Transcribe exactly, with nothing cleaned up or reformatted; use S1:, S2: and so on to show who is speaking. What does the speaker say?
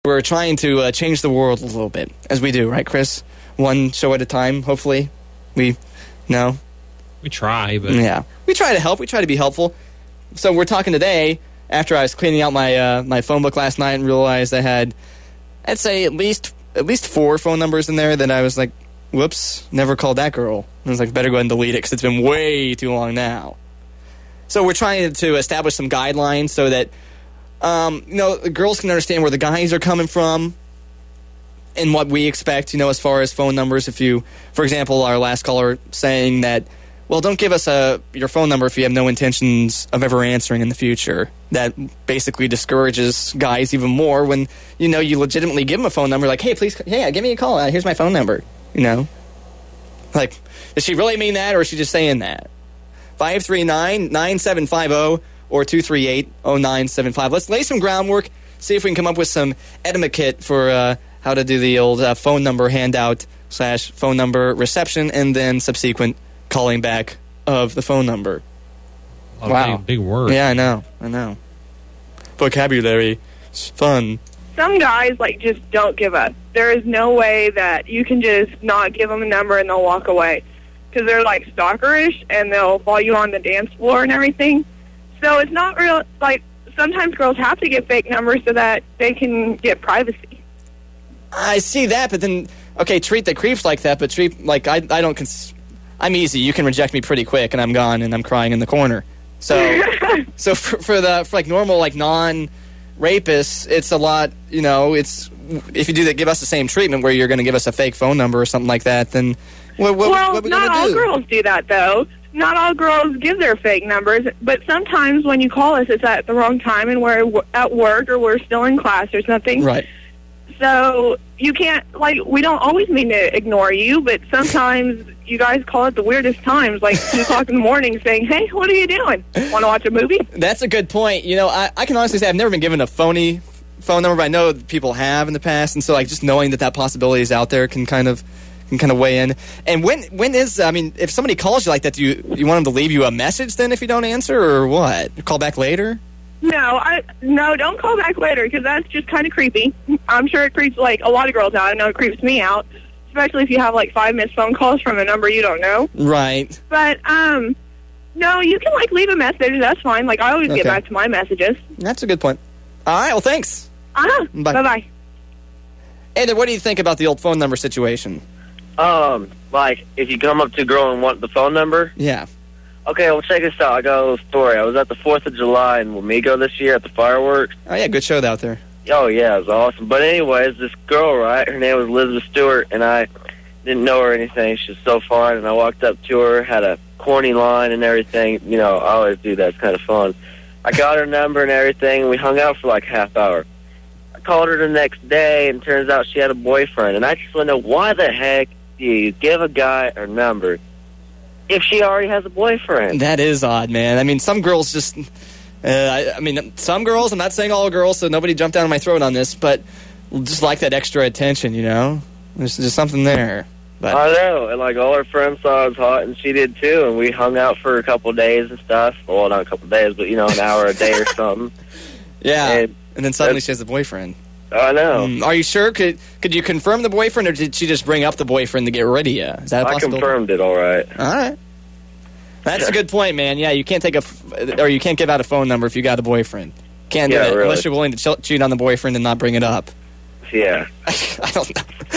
S1: We're trying to uh, change the world a little bit, as we do, right, Chris? One show at a time, hopefully. We, no?
S2: We try, but...
S1: Yeah. We try to help. We try to be helpful. So we're talking today, after I was cleaning out my uh, my phone book last night and realized I had, I'd say, at least at least four phone numbers in there that I was like, whoops, never called that girl. I was like, better go ahead and delete it because it's been way too long now. So we're trying to establish some guidelines so that, um, you know, the girls can understand where the guys are coming from and what we expect, you know, as far as phone numbers. If you, for example, our last caller saying that, well, don't give us a, your phone number if you have no intentions of ever answering in the future. That basically discourages guys even more when, you know, you legitimately give them a phone number, like, hey, please, hey, give me a call. Uh, here's my phone number, you know. Like, does she really mean that, or is she just saying that? five three nine, nine seven five zero or two three eight, zero nine seven five. Let's lay some groundwork, see if we can come up with some etiquette for uh, how to do the old uh, phone number handout slash phone number reception and then subsequent calling back of the phone number.
S2: Oh,
S1: wow.
S2: Big, big word.
S1: Yeah, I know. I know. Vocabulary. It's fun.
S3: Some guys, like, just don't give up. There is no way that you can just not give them a number and they'll walk away. Because they're, like, stalkerish, and they'll follow you on the dance floor and everything. So it's not real, like, sometimes girls have to get fake numbers so that they can get privacy.
S1: I see that, but then, okay, treat the creeps like that, but treat, like, I, I don't, cons- I'm easy. You can reject me pretty quick, and I'm gone, and I'm crying in the corner. So, so for, for the, for, like, normal, like, non-rapists, it's a lot, you know, it's, if you do that, give us the same treatment where you're going to give us a fake phone number or something like that, then what, what,
S3: well,
S1: what are we
S3: not
S1: going to
S3: all
S1: do?
S3: girls do that, though. Not all girls give their fake numbers, but sometimes when you call us, it's at the wrong time, and we're at work or we're still in class or something.
S1: Right.
S3: So you can't, like, we don't always mean to ignore you, but sometimes you guys call at the weirdest times, like two o'clock in the morning saying, hey, what are you doing? Want to watch a movie?
S1: That's a good point. You know, I, I can honestly say I've never been given a phony phone number, but I know people have in the past, and so, like, just knowing that that possibility is out there can kind of can kind of weigh in. And when when is, I mean, if somebody calls you like that, do you, you want them to leave you a message then if you don't answer, or what? Call back later?
S3: No, I no, don't call back later, because that's just kind of creepy. I'm sure it creeps, like, a lot of girls out. I know it creeps me out, especially if you have, like, five missed phone calls from a number you don't know.
S1: Right.
S3: But, um, no, you can, like, leave a message. That's fine. Like, I always
S1: Okay.
S3: get back to my messages.
S1: That's a good point. All right, well, thanks.
S3: Uh-huh.
S1: Bye.
S3: Bye-bye.
S1: Hey, then what do you think about the old phone number situation?
S4: Um, like, if you come up to a girl and want the phone number?
S1: Yeah.
S4: Okay, well, check this out. I got a little story. I was at the fourth of July in Wamego this year at the fireworks.
S1: Oh, yeah, good show out there.
S4: Oh, yeah, it was awesome. But anyways, this girl, right, her name was Elizabeth Stewart, and I didn't know her or anything. She was so fun, and I walked up to her, had a corny line and everything. You know, I always do that. It's kind of fun. I got her number and everything, and we hung out for like a half hour. I called her the next day, and turns out she had a boyfriend. And I just want to know, why the heck do you give a guy her number if she already has a boyfriend?
S1: That is odd, man. I mean, some girls just... Uh, I, I mean, some girls, I'm not saying all girls, so nobody jump down my throat on this, but just like that extra attention, you know? There's just something there. But
S4: I know, and like all her friends thought I was hot, and she did too, and we hung out for a couple of days and stuff. Well, not a couple of days, but, you know, an hour a day or something.
S1: yeah, and,
S4: And
S1: then suddenly she has a boyfriend.
S4: I know.
S1: Mm, are you sure? Could could you confirm the boyfriend, or did she just bring up the boyfriend to get rid of you? Is that a
S4: I
S1: possibility?
S4: confirmed it, all right.
S1: All right. That's a good point, man. Yeah, you can't take a, f- or you can't give out a phone number if you got a boyfriend. Can't
S4: Yeah,
S1: do it
S4: really.
S1: unless you're willing to ch- cheat on the boyfriend and not bring it up.
S4: Yeah.
S1: I don't know.